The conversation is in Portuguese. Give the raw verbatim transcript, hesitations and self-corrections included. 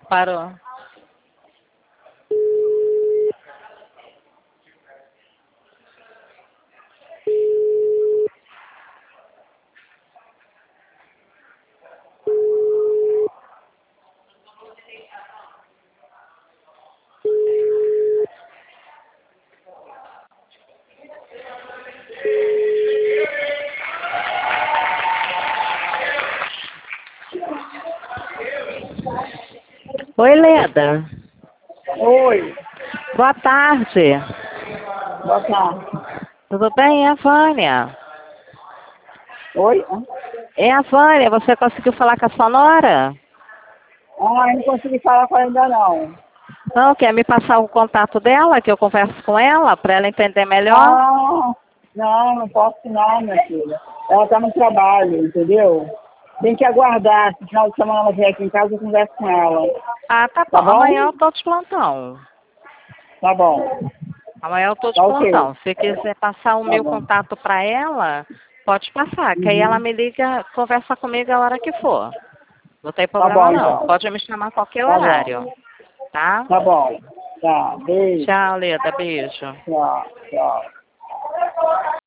parou. Oi, Leda. Oi. Boa tarde. Boa tarde. Tudo bem? É a Vânia. Oi? É a Vânia. Você conseguiu falar com a sua nora? Ah, eu não consegui falar com ela ainda não. Não, quer me passar o contato dela, que eu converso com ela, para ela entender melhor? Não, não, não posso não, minha filha. Ela está no trabalho, entendeu? Tem que aguardar. Se no final de semana ela vier aqui em casa, eu converso com ela. Ah, tá bom. Tá bom? Amanhã eu tô de plantão. Tá bom. Amanhã eu tô de Tá ok. plantão. Se quiser passar o Tá meu bom. contato para ela, pode passar, que aí ela Uhum. me liga, conversa comigo a hora que for. Não tem Tá problema bom, não. então. Pode me chamar a qualquer Tá bom. horário, tá? Tá bom. Tá. Beijo. Tchau, Leda. Beijo. Tchau. Tchau.